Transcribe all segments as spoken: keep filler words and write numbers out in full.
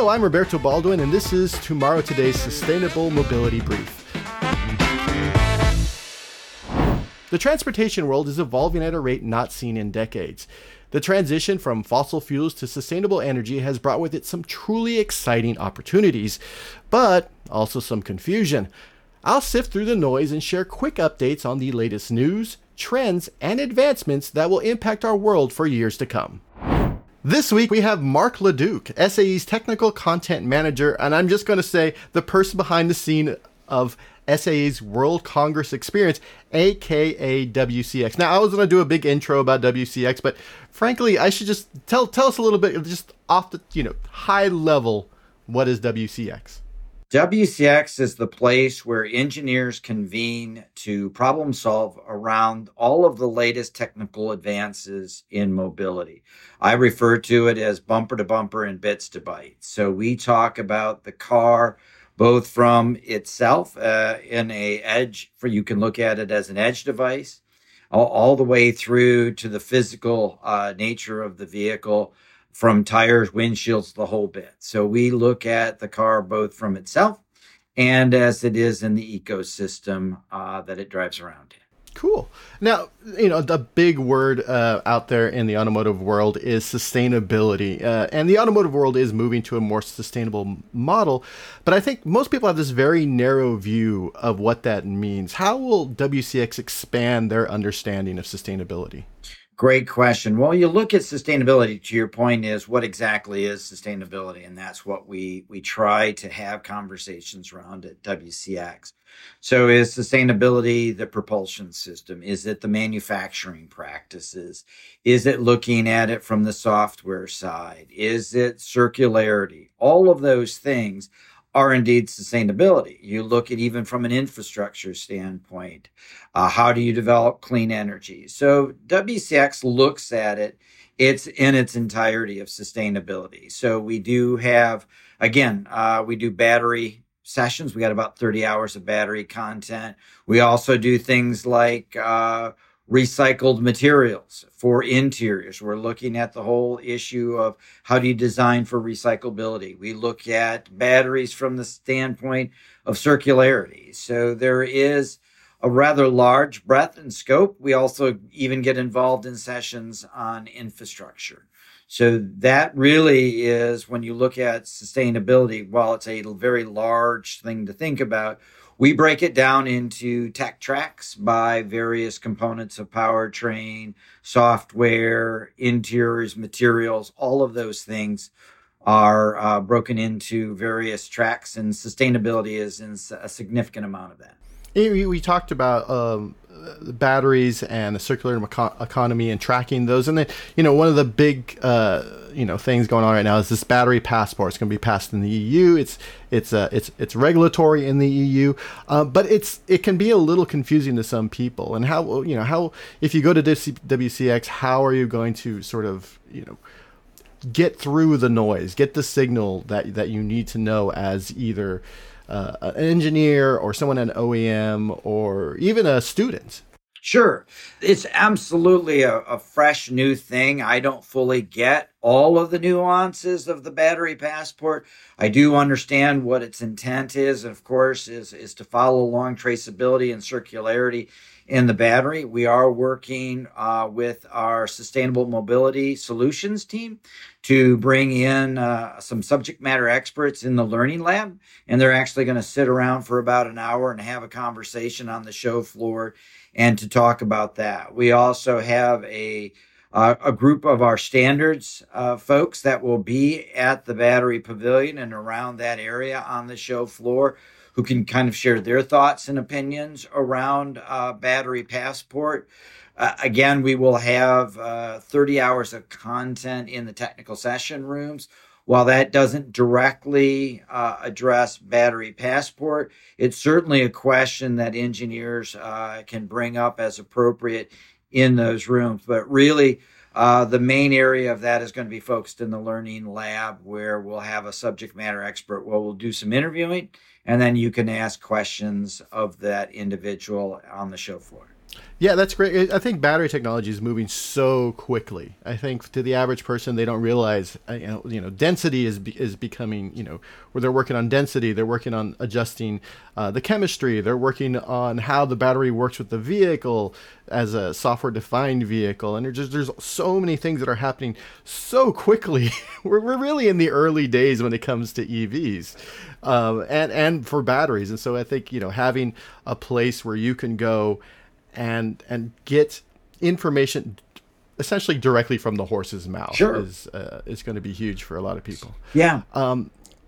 Hello, I'm Roberto Baldwin, and this is Tomorrow Today's Sustainable Mobility Brief. The transportation world is evolving at a rate not seen in decades. The transition from fossil fuels to sustainable energy has brought with it some truly exciting opportunities, but also some confusion. I'll sift through the noise and share quick updates on the latest news, trends, and advancements that will impact our world for years to come. This week, we have Mark Leduc, S A E's Technical Content Manager, and I'm just going to say the person behind the scene of S A E's World Congress Experience, aka W C X. Now, I was going to do a big intro about W C X, but frankly, I should just tell tell us a little bit, just off the, you know, high level, what is W C X? W C X is the place where engineers convene to problem solve around all of the latest technical advances in mobility. I refer to it as bumper to bumper and bits to bytes. So we talk about the car, both from itself uh, in a edge, for you can look at it as an edge device, all, all the way through to the physical uh, nature of the vehicle, from tires, windshields, the whole bit. So we look at the car both from itself and as it is in the ecosystem uh, that it drives around in. Cool. Now, you know, the big word uh, out there in the automotive world is sustainability. Uh, and the automotive world is moving to a more sustainable model. But I think most people have this very narrow view of what that means. How will W C X expand their understanding of sustainability? Great question. Well, you look at sustainability, to your point, is what exactly is sustainability? And that's what we we try to have conversations around at W C X. So is sustainability the propulsion system? Is it the manufacturing practices? Is it looking at it from the software side? Is it circularity? All of those things are indeed sustainability. You look at even from an infrastructure standpoint, uh, how do you develop clean energy? So W C X looks at it, it's in its entirety of sustainability. So we do have, again, uh, we do battery sessions. We got about thirty hours of battery content. We also do things like uh, recycled materials for interiors. We're looking at the whole issue of how do you design for recyclability. We look at batteries from the standpoint of circularity. So there is a rather large breadth and scope. We also even get involved in sessions on infrastructure. So that really is, when you look at sustainability, while it's a very large thing to think about, we break it down into tech tracks by various components of powertrain, software, interiors, materials. All of those things are uh, broken into various tracks, and sustainability is in a significant amount of that. We, we talked about um, the batteries and the circular eco- economy and tracking those. And then, you know, one of the big, uh, you know, things going on right now is this battery passport. It's going to be passed in the E U. It's it's uh, it's it's regulatory in the E U, uh, but it's it can be a little confusing to some people. And how, you know, how if you go to W C X, how are you going to sort of, you know, get through the noise, get the signal that that you need to know as either Uh, an engineer or someone at an O E M or even a student? Sure. It's absolutely a, a fresh new thing. I don't fully get all of the nuances of the battery passport. I do understand what its intent is, of course, is, is to follow along traceability and circularity in the battery. We are working uh, with our Sustainable Mobility Solutions team to bring in uh, some subject matter experts in the Learning Lab, and they're actually going to sit around for about an hour and have a conversation on the show floor and to talk about that. We also have a uh, a group of our standards uh, folks that will be at the Battery Pavilion and around that area on the show floor, who can kind of share their thoughts and opinions around uh, Battery Passport. Uh, again, we will have uh, thirty hours of content in the technical session rooms. While that doesn't directly uh, address Battery Passport, it's certainly a question that engineers uh, can bring up as appropriate in those rooms. But really, uh, the main area of that is going to be focused in the Learning Lab, where we'll have a subject matter expert where we'll do some interviewing, and then you can ask questions of that individual on the show floor. Yeah, that's great. I think battery technology is moving so quickly. I think to the average person, they don't realize, uh, you know, you know density is be, is becoming, you know, where they're working on density, they're working on adjusting uh, the chemistry, they're working on how the battery works with the vehicle as a software-defined vehicle, and there's just there's so many things that are happening so quickly. we're we're really in the early days when it comes to E Vs, um, and and for batteries, and so I think you know having a place where you can go and and get information essentially directly from the horse's mouth Sure. is uh, is going to be huge for a lot of people. Yeah. Um,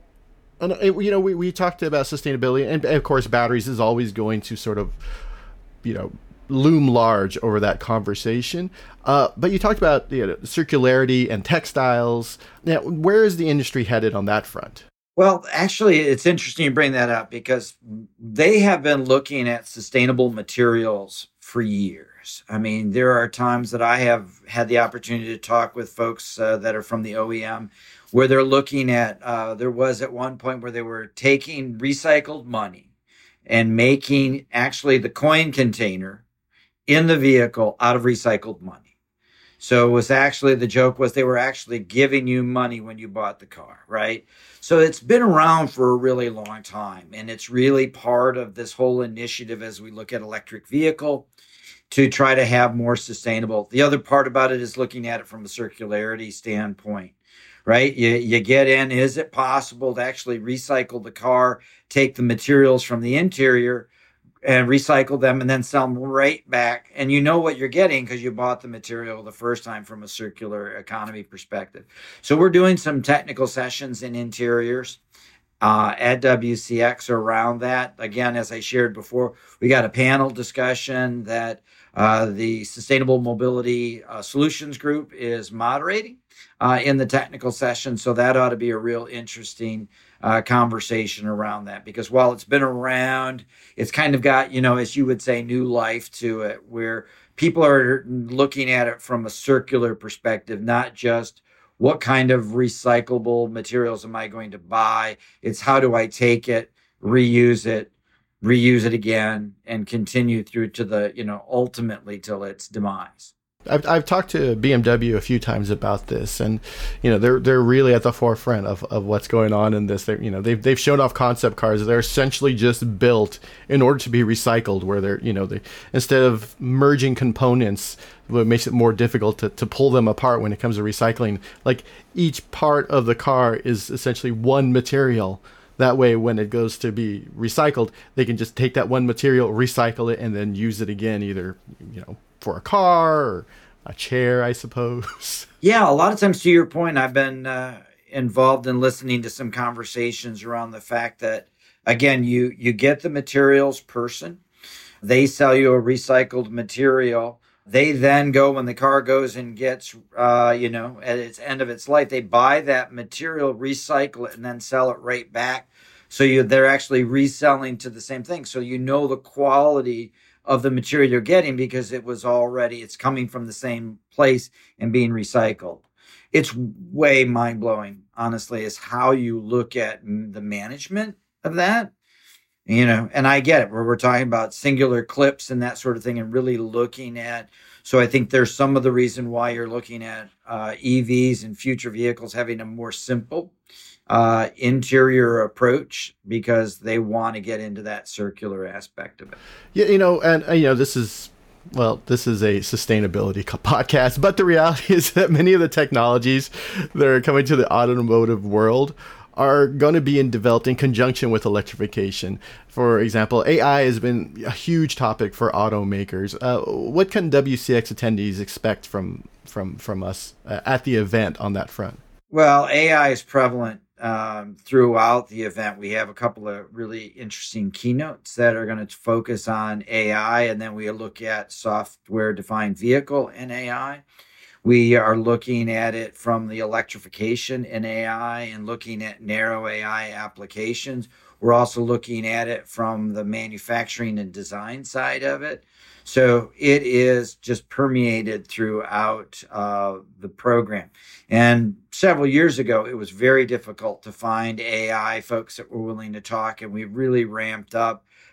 and uh, you know, we, we talked about sustainability, and of course, batteries is always going to sort of, you know, loom large over that conversation. Uh, but you talked about you know, circularity and textiles. Now, where is the industry headed on that front? Well, actually, it's interesting you bring that up because they have been looking at sustainable materials for years. I mean, there are times that I have had the opportunity to talk with folks uh, that are from the O E M where they're looking at, uh, there was at one point where they were taking recycled money and making actually the coin container in the vehicle out of recycled money. So it was actually, the joke was they were actually giving you money when you bought the car, right? So it's been around for a really long time. And it's really part of this whole initiative as we look at electric vehicle to try to have more sustainable. The other part about it is looking at it from a circularity standpoint, right? You, you get in, is it possible to actually recycle the car, take the materials from the interior and recycle them and then sell them right back. And you know what you're getting because you bought the material the first time from a circular economy perspective. So we're doing some technical sessions in interiors uh, at W C X around that. Again, as I shared before, we got a panel discussion that uh, the Sustainable Mobility uh, Solutions Group is moderating uh, in the technical session. So that ought to be a real interesting Uh, conversation around that, because while it's been around, it's kind of got, you know, as you would say, new life to it, where people are looking at it from a circular perspective, not just what kind of recyclable materials am I going to buy? It's how do I take it, reuse it, reuse it again, and continue through to the, you know, ultimately till its demise. I've, I've talked to B M W a few times about this, and you know they're they're really at the forefront of, of what's going on in this. They you know they've they've shown off concept cars that are essentially just built in order to be recycled, where they're you know they instead of merging components, what makes it more difficult to, to pull them apart when it comes to recycling. Like each part of the car is essentially one material. That way, when it goes to be recycled, they can just take that one material, recycle it, and then use it again, either you know. for a car or a chair, I suppose. Yeah, a lot of times to your point, I've been uh, involved in listening to some conversations around the fact that, again, you you get the materials person, they sell you a recycled material. They then go, when the car goes and gets, uh, you know, at its end of its life, they buy that material, recycle it, and then sell it right back. So you they're actually reselling to the same thing. So you know the quality of the material you're getting because it was already, it's coming from the same place and being recycled. It's way mind blowing, honestly, is how you look at the management of that, you know, and I get it where we're talking about singular clips and that sort of thing and really looking at. So I think there's some of the reason why you're looking at uh, E Vs and future vehicles having a more simple uh, interior approach because they want to get into that circular aspect of it. Yeah, you know, and uh, you know, this is well, this is a sustainability podcast, but the reality is that many of the technologies that are coming to the automotive world are going to be in developed in conjunction with electrification. For example, A I has been a huge topic for automakers. Uh, what can W C X attendees expect from from from us uh, at the event on that front? Well, A I is prevalent um, throughout the event. We have a couple of really interesting keynotes that are going to focus on A I, and then we look at software-defined vehicle in A I. We are looking at it from the electrification in A I and looking at narrow A I applications. We're also looking at it from the manufacturing and design side of it. So it is just permeated throughout uh, the program. And several years ago, it was very difficult to find A I folks that were willing to talk, and we really ramped up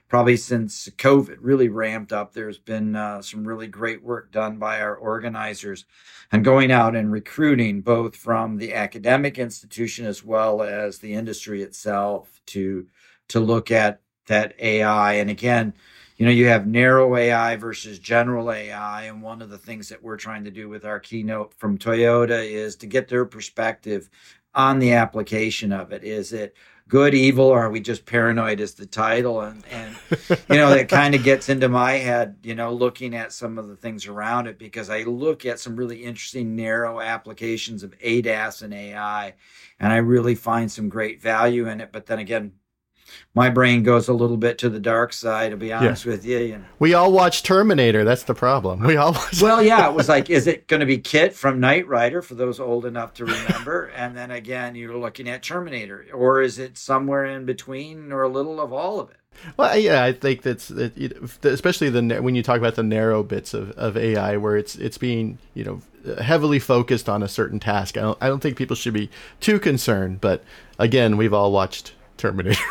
probably since COVID really ramped up. There's been uh, some really great work done by our organizers and going out and recruiting both from the academic institution as well as the industry itself to to look at that A I. And again, you know, you have narrow A I versus general A I. And one of the things that we're trying to do with our keynote from Toyota is to get their perspective on the application of it. Is it good, evil, or are we just paranoid is the title? And, and you know, that kind of gets into my head, you know, looking at some of the things around it, because I look at some really interesting narrow applications of A D A S and A I, and I really find some great value in it. But then again, my brain goes a little bit to the dark side, to be honest yeah. with you. you know. We all watch Terminator. That's the problem. We all watch. Well, yeah, it was like, is it going to be Kit from Knight Rider for those old enough to remember? And then again, you're looking at Terminator, or is it somewhere in between, or a little of all of it? Well, yeah, I think that's it, especially the when you talk about the narrow bits of, of A I, where it's it's being you know heavily focused on a certain task. I don't I don't think people should be too concerned. But again, we've all watched Terminator.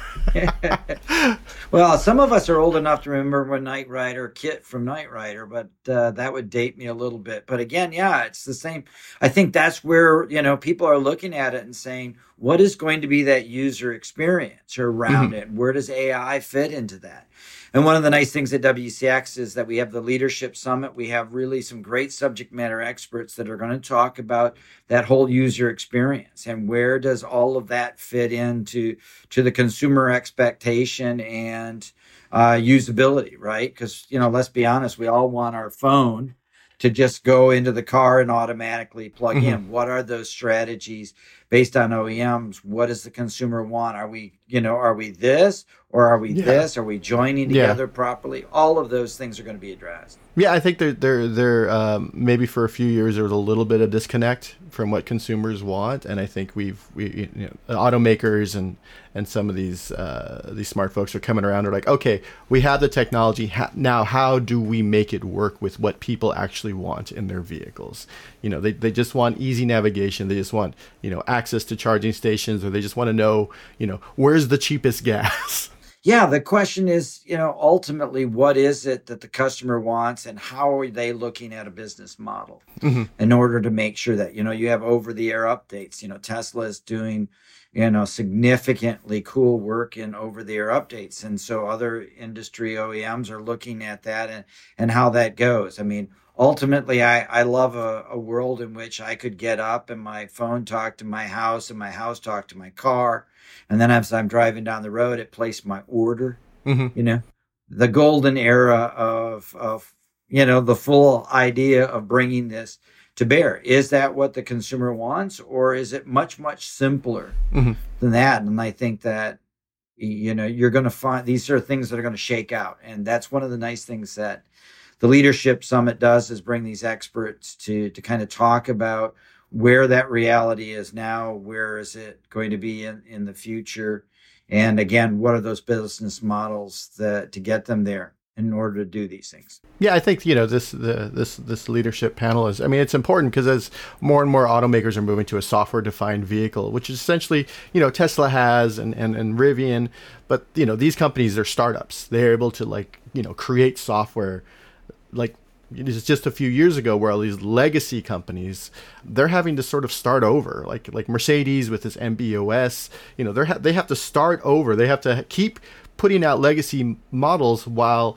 Well, some of us are old enough to remember when Knight Rider, Kit from Knight Rider, but uh, that would date me a little bit. But again, yeah, it's the same. I think that's where, you know, people are looking at it and saying, what is going to be that user experience around mm-hmm. it? Where does A I fit into that? And one of the nice things at W C X is that we have the Leadership Summit. We have really some great subject matter experts that are going to talk about that whole user experience and where does all of that fit into to the consumer expectation and uh, usability, right? Because, you know, let's be honest, we all want our phone to just go into the car and automatically plug mm-hmm. in. What are those strategies based on O E Ms? What does the consumer want? Are we, you know, are we this or are we yeah. this? Are we joining together yeah. properly? All of those things are going to be addressed. Yeah, I think they're, they're, they're um, maybe for a few years there was a little bit of disconnect from what consumers want, and I think we've we you know automakers and and some of these uh, these smart folks are coming around. They're like, okay, we have the technology ha- now. How do we make it work with what people actually want in their vehicles? You know, they they just want easy navigation. They just want you know access to charging stations, or they just want to know you know where's the cheapest gas. Yeah, the question is, you know, ultimately, what is it that the customer wants and how are they looking at a business model mm-hmm. in order to make sure that, you know, you have over-the-air updates. You know, Tesla is doing, you know, significantly cool work in over-the-air updates. And so other industry O E Ms are looking at that and, and how that goes. I mean, ultimately, I, I love a, a world in which I could get up and my phone talk to my house and my house talk to my car. And then as I'm driving down the road, it placed my order, mm-hmm. you know, the golden era of, of, you know, the full idea of bringing this to bear. Is that what the consumer wants, or is it much, much simpler mm-hmm. than that? And I think that, you know, you're going to find these are things that are going to shake out. And that's one of the nice things that the Leadership Summit does is bring these experts to, to kind of talk about where that reality is now, where is it going to be in, in the future? And again, what are those business models that to get them there in order to do these things? Yeah, I think, you know, this the this this leadership panel is, I mean, it's important because as more and more automakers are moving to a software-defined vehicle, which is essentially, you know, Tesla has and, and, and Rivian, but, you know, these companies are startups. They're able to, like, you know, create software like it was just a few years ago where all these legacy companies, they're having to sort of start over, like like Mercedes with this M B O S, you know, they're ha- they have to start over. They have to keep putting out legacy models while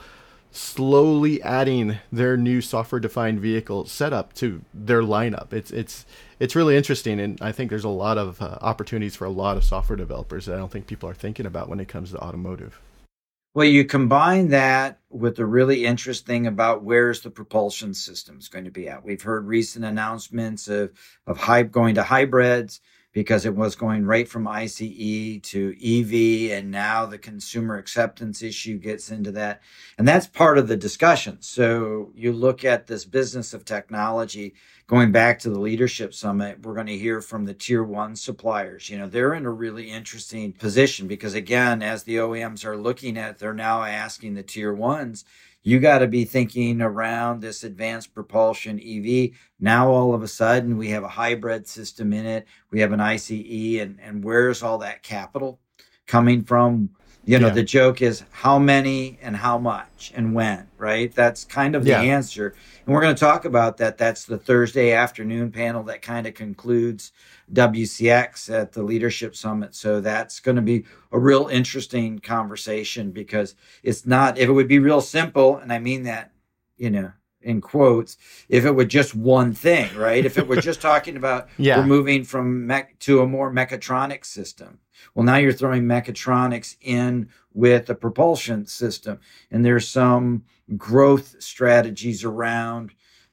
slowly adding their new software-defined vehicle setup to their lineup. It's it's it's really interesting, and I think there's a lot of uh, opportunities for a lot of software developers that I don't think people are thinking about when it comes to automotive. Well, you combine that with the really interesting about where's the propulsion systems going to be at. We've heard recent announcements of, of hy- going to hybrids because it was going right from ICE to E V, and now the consumer acceptance issue gets into that. And that's part of the discussion. So you look at this business of technology, going back to the Leadership Summit, we're going to hear from the tier one suppliers. You know, they're in a really interesting position because, again, as the O E Ms are looking at it, they're now asking the tier ones, you got to be thinking around this advanced propulsion E V. Now, all of a sudden, we have a hybrid system in it. We have an ICE, and, and where's all that capital coming from? You know, Yeah. the joke is how many and how much and when, right? That's kind of the Yeah. answer. And we're going to talk about that. That's the Thursday afternoon panel that kind of concludes W C X at the Leadership Summit. So that's going to be a real interesting conversation because it's not, if it would be real simple, and I mean that, you know, in quotes, if it were just one thing, right? If it were just talking about Yeah. we're moving from mech to a more mechatronic system. Well, now you're throwing mechatronics in with a propulsion system, and there's some growth strategies around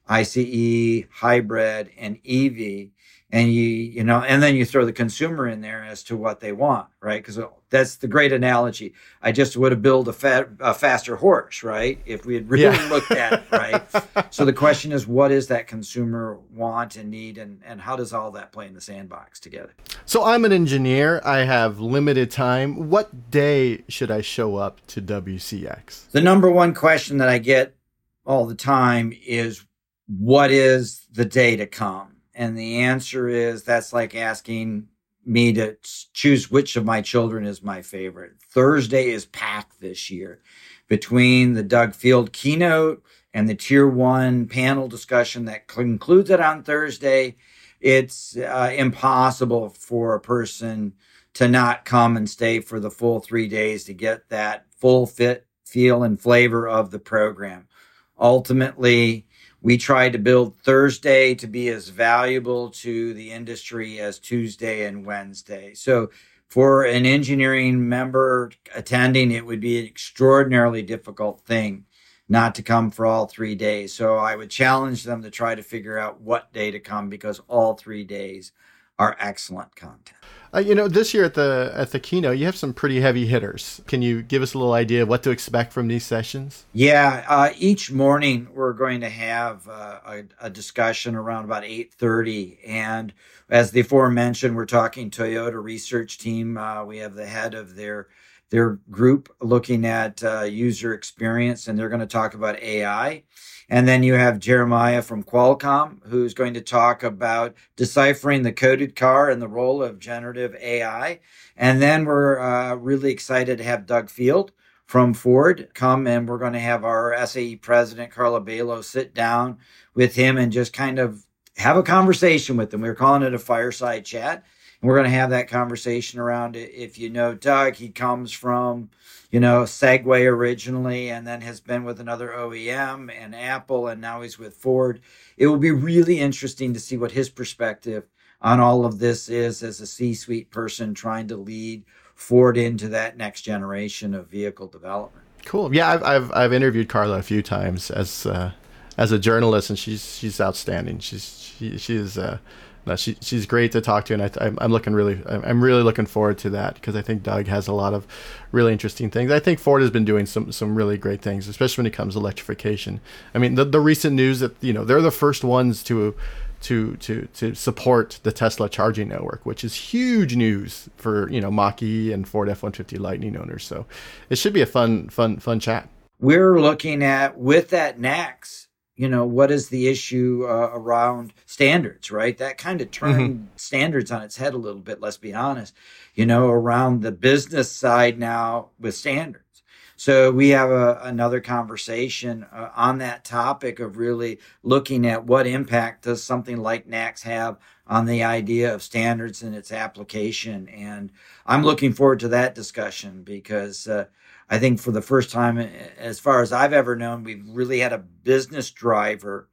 ICE, hybrid, and E V. And you, you know, and then you throw the consumer in there as to what they want, right? Because that's the great analogy. I just would have built a, fa- a faster horse, right? If we had really Yeah. looked at it, right? So the question is, what is that consumer want and need, and, and how does all that play in the sandbox together? So I'm an engineer. I have limited time. What day should I show up to W C X? The number one question that I get all the time is, what is the day to come? And the answer is, that's like asking me to choose which of my children is my favorite. Thursday is packed this year between the Doug Field keynote and the tier one panel discussion that concludes it on Thursday. It's uh, impossible for a person to not come and stay for the full three days to get that full fit, feel, and flavor of the program. Ultimately, we tried to build Thursday to be as valuable to the industry as Tuesday and Wednesday. So for an engineering member attending, it would be an extraordinarily difficult thing not to come for all three days. So I would challenge them to try to figure out what day to come, because all three days are excellent content. Uh, you know, this year at the at the keynote, you have some pretty heavy hitters. Can you give us a little idea of what to expect from these sessions? Yeah, uh, each morning we're going to have uh, a, a discussion around about eight thirty. And as the aforementioned, we're talking Toyota research team. Uh, we have the head of their their group looking at uh, user experience, and they're going to talk about A I. And then you have Jeremiah from Qualcomm, who's going to talk about deciphering the coded car and the role of generative A I. And then we're uh, really excited to have Doug Field from Ford come, and we're going to have our S A E president, Carla Belo, sit down with him and just kind of have a conversation with him. We're calling it a fireside chat. And we're going to have that conversation around it. If you know Doug, he comes from, you know, Segway originally, and then has been with another O E M and Apple, and now he's with Ford. It will be really interesting to see what his perspective on all of this is as a C-suite person trying to lead Ford into that next generation of vehicle development. Cool. Yeah, I've I've, I've interviewed Carla a few times as uh, as a journalist, and she's she's outstanding. She's she she is. Uh, No, she she's great to talk to, and I, I'm I'm looking really I'm really looking forward to that, because I think Doug has a lot of really interesting things. I think Ford has been doing some some really great things, especially when it comes to electrification. I mean, the the recent news that, you know, they're the first ones to to to to support the Tesla charging network, which is huge news for, you know, Mach-E and Ford F one fifty Lightning owners. So it should be a fun fun fun chat. We're looking at, with that NACS, you know, what is the issue uh, around standards, right? That kind of turned mm-hmm. standards on its head a little bit, let's be honest, you know, around the business side now with standards. So we have a, another conversation uh, on that topic of really looking at what impact does something like NACS have on the idea of standards and its application. And I'm looking forward to that discussion, because uh, I think for the first time, as far as I've ever known, we've really had a business driver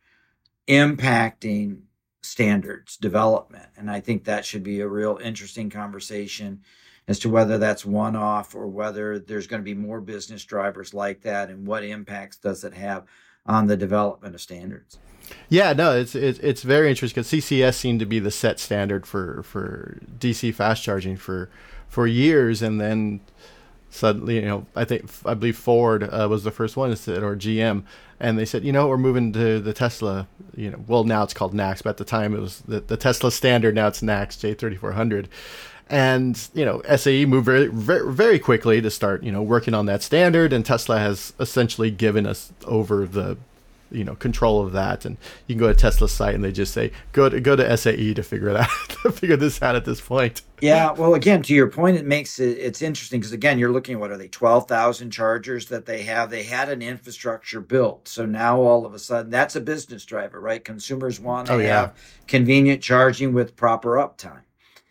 impacting standards development. And I think that should be a real interesting conversation as to whether that's one-off or whether there's going to be more business drivers like that, and what impacts does it have on the development of standards. Yeah, no, it's it's, it's very interesting, because C C S seemed to be the set standard for, for D C fast charging for for years, and then suddenly, you know, I think I believe Ford uh, was the first one, or G M, and they said, you know, we're moving to the Tesla. You know, well, now it's called NACS, but at the time it was the, the Tesla standard. Now it's NACS J thirty-four hundred. And, you know, S A E moved very, very, very quickly to start, you know, working on that standard. And Tesla has essentially given us over the you know, control of that. And you can go to Tesla's site and they just say, go to, go to S A E to figure it out, to figure this out at this point. Yeah. Well, again, to your point, it makes it, it's interesting because again, you're looking at what are they, twelve thousand chargers that they have. They had an infrastructure built. So now all of a sudden that's a business driver, right? Consumers want to Oh, yeah. have convenient charging with proper uptime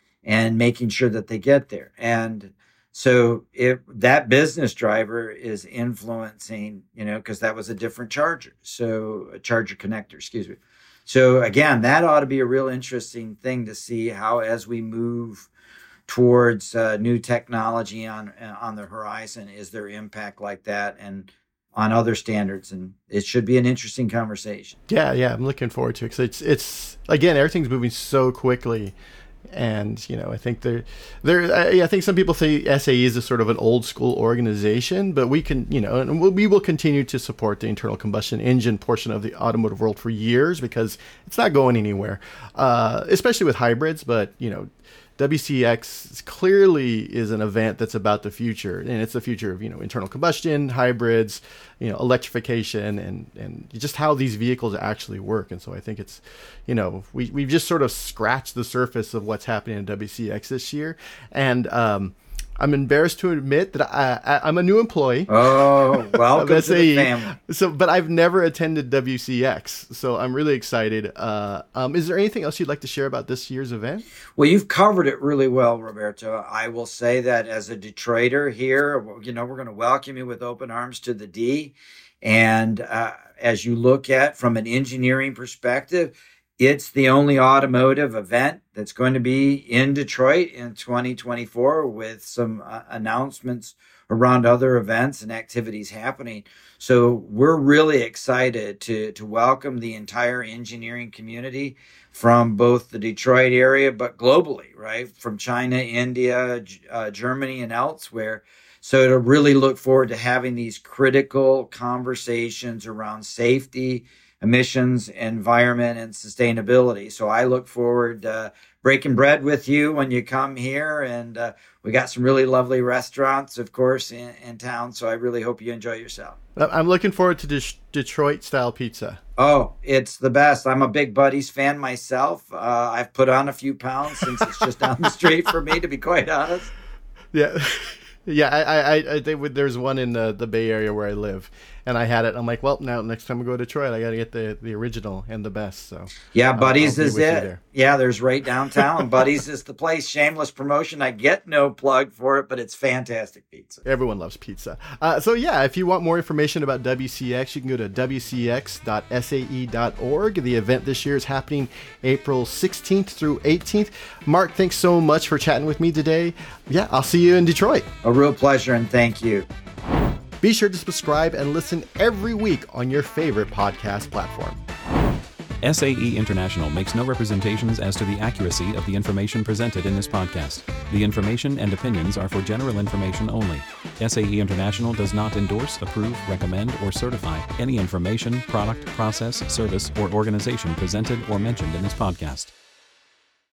and making sure that they get there. And so if that business driver is influencing, you know, because that was a different charger, so a charger connector, excuse me. So again, that ought to be a real interesting thing to see how, as we move towards uh, new technology on on the horizon, is there impact like that and on other standards? And it should be an interesting conversation. Yeah, yeah, I'm looking forward to it because it's it's again, everything's moving so quickly. And, you know, I think there, there, I, I think some people say S A E is a sort of an old school organization, but we can, you know, and we will continue to support the internal combustion engine portion of the automotive world for years because it's not going anywhere, uh, especially with hybrids. But, you know, W C X clearly is an event that's about the future, and it's the future of, you know, internal combustion, hybrids, you know, electrification, and, and just how these vehicles actually work. And so I think it's, you know, we, we've just sort of scratched the surface of what's happening in W C X this year. And, um, I'm embarrassed to admit that I, I, I'm a new employee. Oh, welcome to the family. So, but I've never attended W C X, so I'm really excited. Uh, um, is there anything else you'd like to share about this year's event? Well, you've covered it really well, Roberto. I will say that as a Detroiter here, you know, we're going to welcome you with open arms to the D. And uh, as you look at from an engineering perspective, it's the only automotive event that's going to be in Detroit in twenty twenty-four with some uh, announcements around other events and activities happening. So we're really excited to, to welcome the entire engineering community from both the Detroit area, but globally, right? From China, India, uh, Germany, and elsewhere. So to really look forward to having these critical conversations around safety, emissions, environment, and sustainability. So I look forward to uh, breaking bread with you when you come here. And uh, we got some really lovely restaurants, of course, in, in town. So I really hope you enjoy yourself. I'm looking forward to De- Detroit-style pizza. Oh, it's the best. I'm a big Buddy's fan myself. Uh, I've put on a few pounds since it's just down the street for me, to be quite honest. Yeah. Yeah, I, I, I think there's one in the, the Bay Area where I live, and I had it. I'm like, well, now next time I go to Detroit, I got to get the, the original and the best. So yeah, Buddy's I'll, I'll is it. Yeah, there's right downtown. Buddy's is the place. Shameless promotion. I get no plug for it, but it's fantastic pizza. Everyone loves pizza. Uh, so yeah, if you want more information about W C X, you can go to w c x dot s a e dot org. The event this year is happening April sixteenth through eighteenth. Mark, thanks so much for chatting with me today. Yeah, I'll see you in Detroit. A real pleasure, and thank you. Be sure to subscribe and listen every week on your favorite podcast platform. S A E International makes no representations as to the accuracy of the information presented in this podcast. The information and opinions are for general information only. S A E International does not endorse, approve, recommend, or certify any information, product, process, service, or organization presented or mentioned in this podcast.